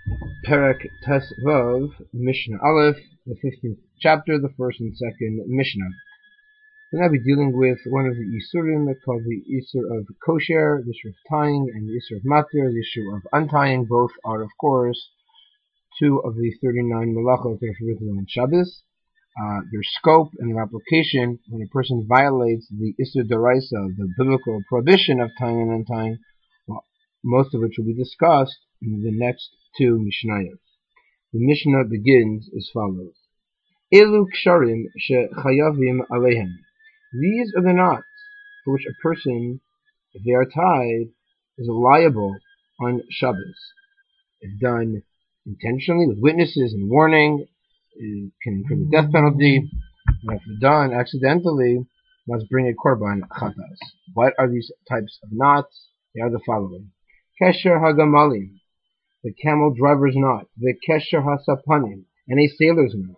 Perek Tes Vav, Mishnah Aleph, the 15th chapter, the first and second Mishnah. We're going to be dealing with one of the Isurim called the Isur of Kosher, the Isur of tying, and the Isur of Matir, the Isur of untying. Both are, of course, two of the 39 Malachot that are forbidden on Shabbos. Their scope and their application, when a person violates the Isur D'Oraisa, the biblical prohibition of tying and untying, most of which will be discussed in the next two Mishnayos. The Mishnah begins as follows. Elu ksharim shechayavim alehem. These are the knots for which a person, if they are tied, is liable on Shabbos. If done intentionally, with witnesses and warning, it can incur the death penalty. And if done accidentally, must bring a korban chatas. What are these types of knots? They are the following. Kesher hagamalim, the camel driver's knot, the kesher hasapanim, and a sailor's knot.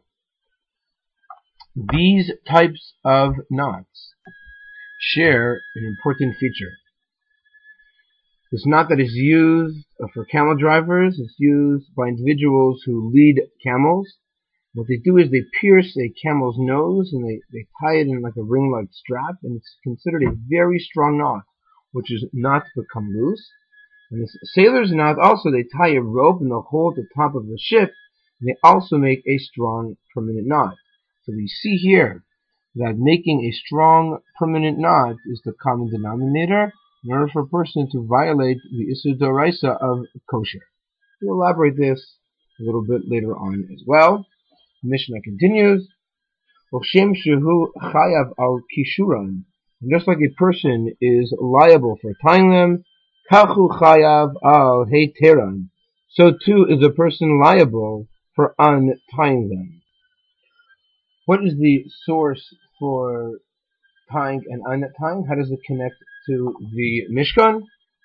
These types of knots share an important feature. This knot that is used for camel drivers is used by individuals who lead camels. What they do is they pierce a camel's nose and they tie it in like a ring-like strap, and it's considered a very strong knot, which is not to become loose. And the sailor's knot also, they tie a rope and they'll hold the top of the ship, and they also make a strong permanent knot. So we see here that making a strong permanent knot is the common denominator in order for a person to violate the Isur D'Oraisa of kosher. We'll elaborate this a little bit later on as well. The Mishnah continues, Uchshem shehu chayav al kishuran. Just like a person is liable for tying them, kachu chayav al heiteran. So too is a person liable for untying them. What is the source for tying and untying? How does it connect to the Mishkan?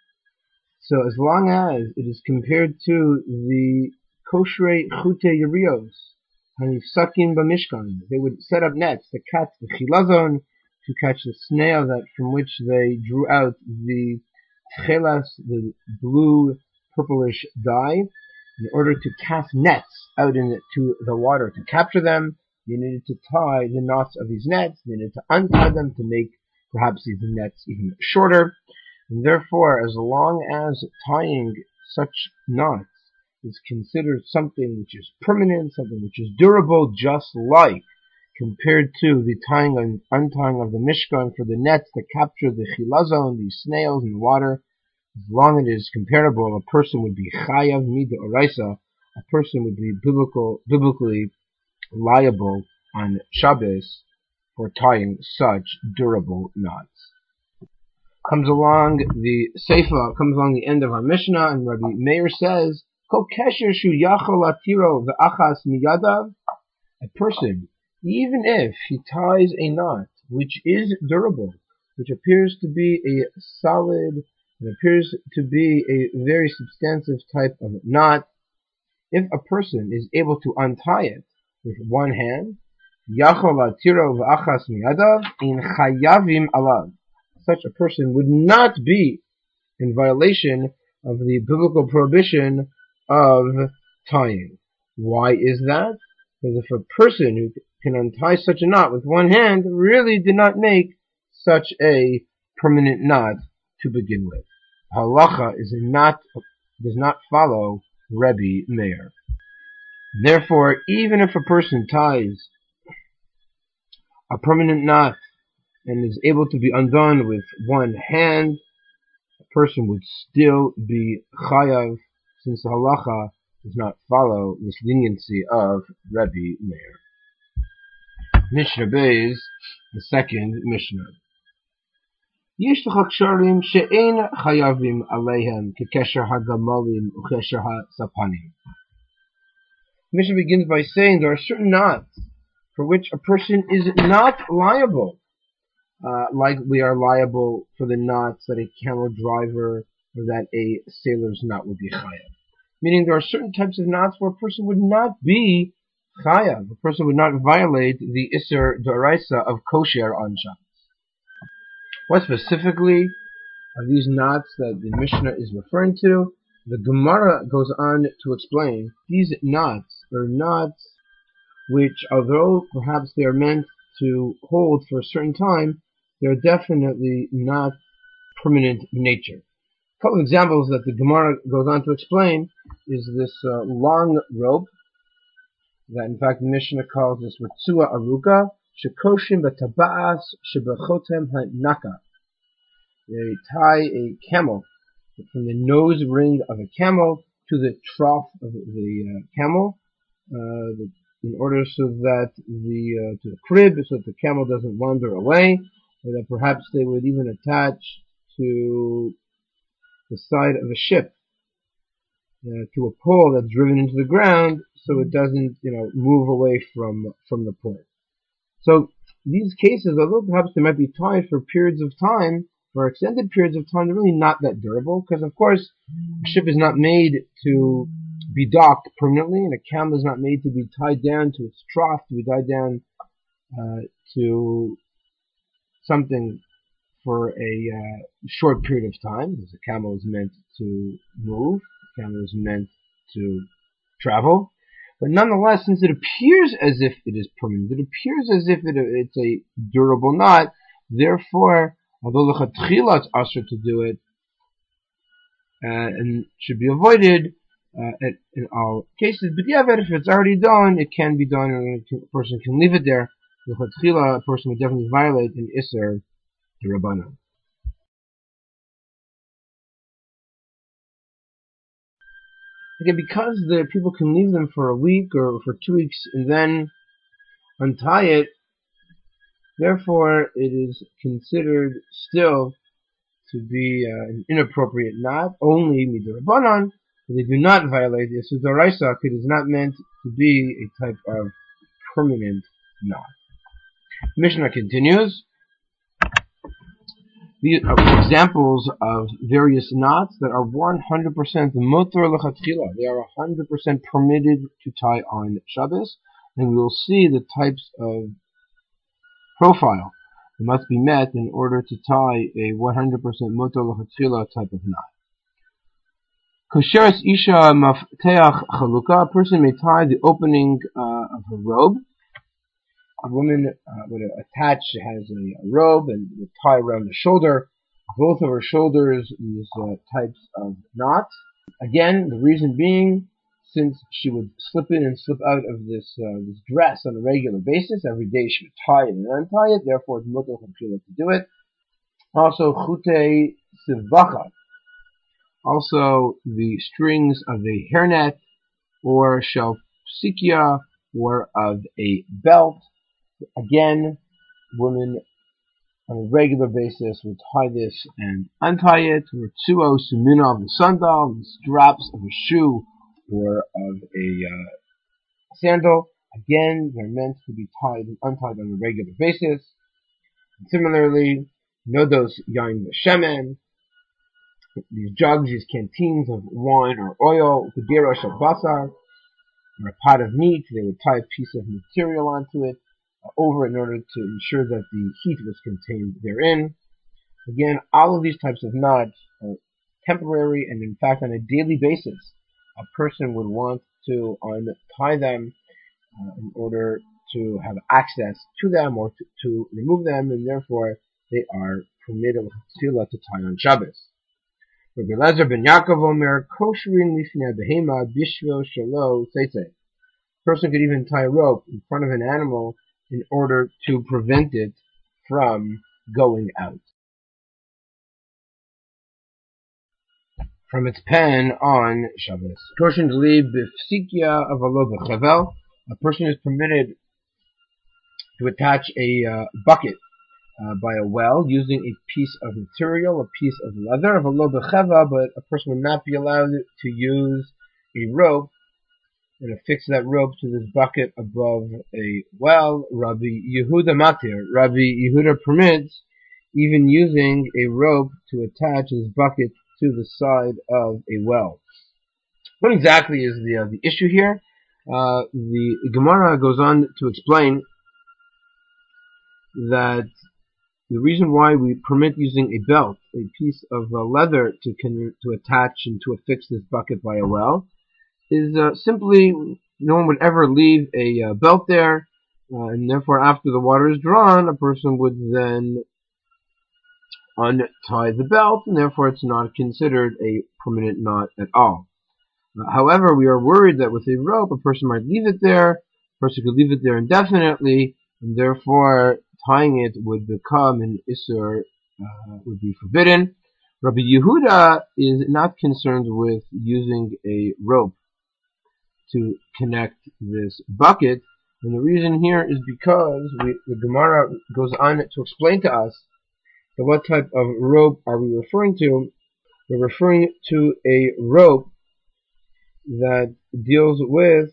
So as long as it is compared to the koshrei chute yerios, hanifsakin b'Mishkan, they would set up nets to catch the chilazon, to catch the snail that from which they drew out the tchelas, the blue purplish dye. In order to cast nets out into the water to capture them, they needed to tie the knots of these nets. They needed to untie them to make perhaps these nets even shorter. And therefore, as long as tying such knots is considered something which is permanent, something which is durable, just like compared to the tying and untying of the Mishkan for the nets that capture the chilazon, these snails in the water, as long as it is comparable, a person would be chayav mid'oraisa, a person would be biblically liable on Shabbos for tying such durable knots. Comes along the end of our Mishnah, and Rabbi Meir says, Kol kesher shu yachol atiro ve'achas miyadav. A person, even if he ties a knot which is durable, which appears to be a solid, and appears to be a very substantive type of knot, if a person is able to untie it with one hand, yachol atiro v'achas miyadav in chayavim alav. Such a person would not be in violation of the biblical prohibition of tying. Why is that? Because if a person who can untie such a knot with one hand really did not make such a permanent knot to begin with. Halacha does not follow Rebbe Meir. Therefore, even if a person ties a permanent knot and is able to be undone with one hand, a person would still be chayav, since the halacha does not follow this leniency of Rebbe Meir. Mishnah Beis, the second Mishnah. Yesh l'cha ksharim she'ein chayavim aleihem kekesher hagamalim ukesher hasapanim. Mishnah begins by saying there are certain knots for which a person is not liable, like we are liable for the knots that a camel driver or that a sailor's knot would be chayav. Meaning there are certain types of knots where a person would not be chayav, a person would not violate the Isur D'Oraisa of kosher on Shabbos. What specifically are these knots that the Mishnah is referring to? The Gemara goes on to explain these knots are knots which, although perhaps they are meant to hold for a certain time, they're definitely not permanent in nature. A couple of examples that the Gemara goes on to explain is this long rope that, in fact, the Mishnah calls this Ritzua Aruka, Shekoshim Batabas Shebechotem Hanaka. They tie a camel from the nose ring of a camel to the trough of the camel, in order so that to the crib, so that the camel doesn't wander away, or that perhaps they would even attach to the side of a ship, to a pole that's driven into the ground, so it doesn't, move away from the pole. So these cases, although perhaps they might be tied for periods of time, for extended periods of time, they're really not that durable, because of course a ship is not made to be docked permanently, and a camel is not made to be tied down to its trough, to be tied down to something for a short period of time, because a camel is meant to move, a camel is meant to travel. But nonetheless, since it appears as if it is permanent, it appears as if it's a durable knot, therefore, although lechatchila it's usher to do it, and should be avoided in all cases, but yeah, if it's already done, it can be done, and a person can leave it there. Lechatchila, a person would definitely violate an iser d'Rabbanan. Again, because the people can leave them for a week or for 2 weeks and then untie it, therefore it is considered still to be an inappropriate knot, only midrabanan, but they do not violate the Yesod D'Oraisa, because it is not meant to be a type of permanent knot. Mishnah continues. These are examples of various knots that are 100% motor lechatchila. They are 100% permitted to tie on Shabbos, and we will see the types of profile that must be met in order to tie a 100% motor lechatchila type of knot. Kosheres isha mafteach chalukah. A person may tie the opening of her robe. A woman would attach, has a robe and would tie around the shoulder, both of her shoulders, these types of knots. Again, the reason being, since she would slip in and slip out of this dress on a regular basis, every day she would tie it and untie it, therefore it's mutar lechatchila to do it. Also, chutei sivacha, also the strings of a hairnet, or shelfsikia, or of a belt. Again, women on a regular basis would tie this and untie it. Ritzuo sumina of the sandal, the straps of a shoe or of a sandal. Again, they're meant to be tied and untied on a regular basis. And similarly, nodos yain v'shemen, these jugs, these canteens of wine or oil, kedera shel basar, or a pot of meat, they would tie a piece of material onto it, over in order to ensure that the heat was contained therein. Again, all of these types of knots are temporary, and in fact, on a daily basis, a person would want to untie them in order to have access to them or to remove them, and therefore they are permitted to tie on Shabbos. Rabbi Elazar ben Yaakov Omer, kosherin lifnei behema bishvil shelo tzetzei. A person could even tie a rope in front of an animal in order to prevent it from going out from its pen on Shabbos. Koshin deli b'fsikia avalo b'chevel. A person is permitted to attach a bucket by a well using a piece of material, a piece of leather, avalo b'chevel, but a person would not be allowed to use a rope and affix that rope to this bucket above a well. Rabbi Yehuda Matir, Rabbi Yehuda permits even using a rope to attach this bucket to the side of a well. What exactly is the issue here? The Gemara goes on to explain that The reason why we permit using a belt, a piece of leather to attach and to affix this bucket by a well, is simply no one would ever leave a belt there, and therefore after the water is drawn, a person would then untie the belt, and therefore it's not considered a permanent knot at all. However, we are worried that with a rope, a person might leave it there, a person could leave it there indefinitely, and therefore tying it would become an Isur, would be forbidden. Rabbi Yehuda is not concerned with using a rope to connect this bucket, and the reason here is because the Gemara goes on to explain to us that what type of rope are we referring to. We're referring to a rope that deals with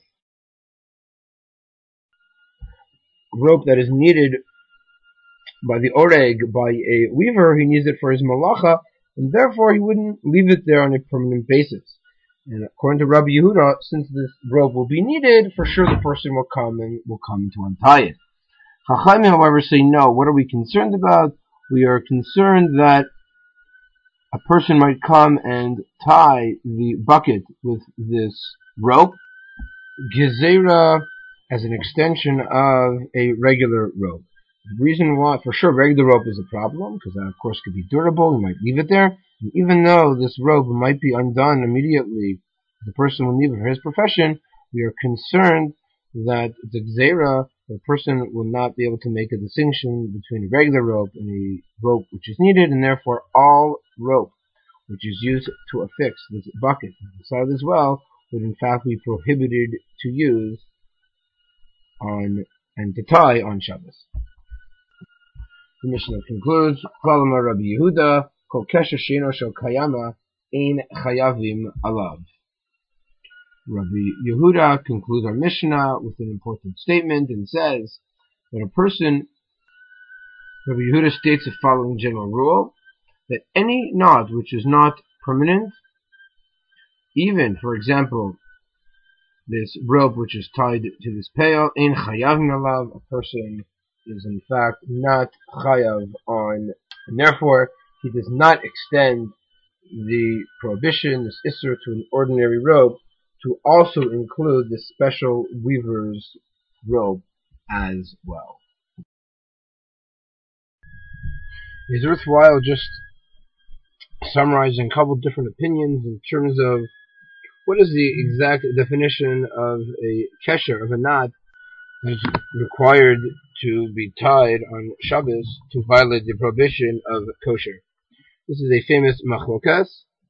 rope that is needed by the oreg, by a weaver. He needs it for his malacha, and therefore he wouldn't leave it there on a permanent basis. And according to Rabbi Yehuda, since this rope will be needed, for sure the person will come to untie it. Chachamim, however, say no. What are we concerned about? We are concerned that a person might come and tie the bucket with this rope, gezerah, as an extension of a regular rope. The reason why, for sure, regular rope is a problem, because that, of course, could be durable. You might leave it there. And even though this rope might be undone immediately, the person will leave it for his profession, we are concerned that the gezerah, the person will not be able to make a distinction between a regular rope and a rope which is needed, and therefore all rope which is used to affix this bucket inside this well would in fact be prohibited to use on and to tie on Shabbos. The Mishnah concludes, Klalama Rabbi Yehuda, Kol kesher sheino shel kayama ein chayavim alav. Rabbi Yehuda concludes our Mishnah with an important statement and says that a person, Rabbi Yehuda states the following general rule, that any knot which is not permanent, even, for example, this rope which is tied to this pail, ein chayavim alav, a person is in fact not chayav on, and therefore he does not extend the prohibition, this isser, to an ordinary rope, to also include this special weaver's robe as well. It's worthwhile just summarizing a couple different opinions in terms of what is the exact definition of a kesher, of a knot that is required to be tied on Shabbos to violate the prohibition of kosher. This is a famous machlokas.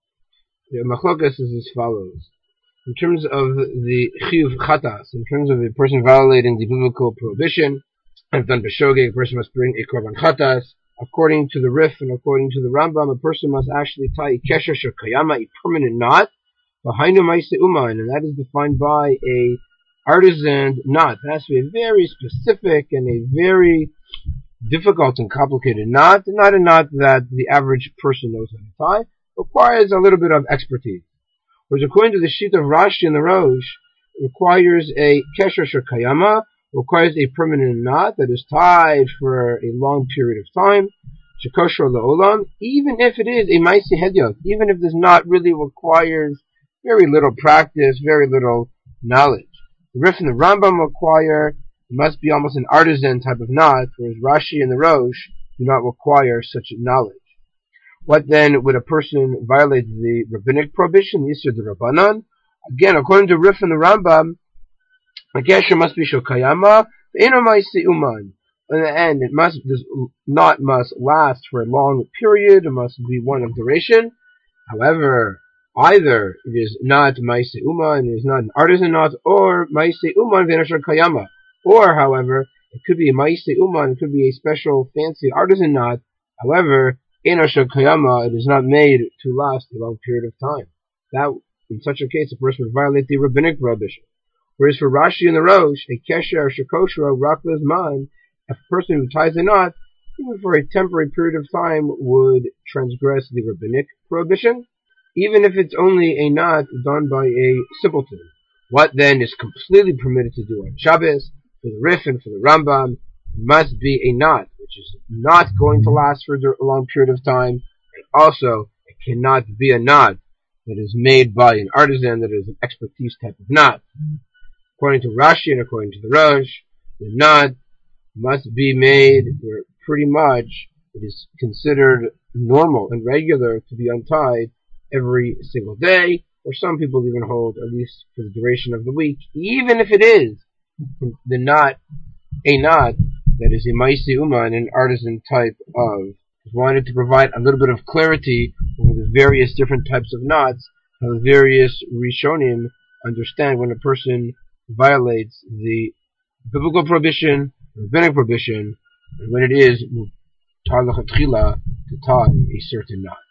The machlokas is as follows. In terms of the chiyuv chatas, in terms of a person violating the biblical prohibition, I've done b'shogeg, a person must bring a korban chatas. According to the Rif and according to the Rambam, a person must actually tie a kesher shekayama, a permanent knot, v'hainu ma'aseh uman, and that is defined by a artisan knot. It has to be a very specific and a very difficult and complicated knot, not a knot that the average person knows how to tie. Requires a little bit of expertise. Whereas according to the sheet of Rashi and the Rosh, it requires a kesher shekayama, requires a permanent knot that is tied for a long period of time, shekosher la'olam, even if it is a ma'aseh hedyot, even if this knot really requires very little practice, very little knowledge. The Rif and the Rambam require, it must be almost an artisan type of knot, whereas Rashi and the Rosh do not require such knowledge. What then would a person violate the rabbinic prohibition, the Yisur the Rabbanan? Again, according to Rif and the Rambam, a kesher must be shokayama, v'eino ma'aseh uman. In the end, this knot must last for a long period, it must be one of duration. However, either it is not ma'aseh uman, it is not an artisan knot, or ma'aseh uman v'eino shokayama. Or, however, it could be a ma'aseh uman, it could be a special fancy artisan knot. However, eino shokayama, it is not made to last a long period of time. That, in such a case, a person would violate the rabbinic prohibition. Whereas for Rashi and the Rosh, a kesher or shekosher raklas man, if a person who ties a knot, even for a temporary period of time, would transgress the rabbinic prohibition, even if it's only a knot done by a simpleton. What then is completely permitted to do on Shabbos, for the Rif and for the Rambam, It must be a knot, which is not going to last for a long period of time, and also it cannot be a knot that is made by an artisan that is an expertise type of knot. According to Rashi and according to the Rosh, the knot must be made where pretty much it is considered normal and regular to be untied every single day, or some people even hold at least for the duration of the week, even if it is a knot that is a Maisi Uman, an artisan type of. Just wanted to provide a little bit of clarity over the various different types of knots, how the various Rishonim understand when a person violates the biblical prohibition, rabbinic prohibition, and when it is mutar lechatchila to tie a certain knot.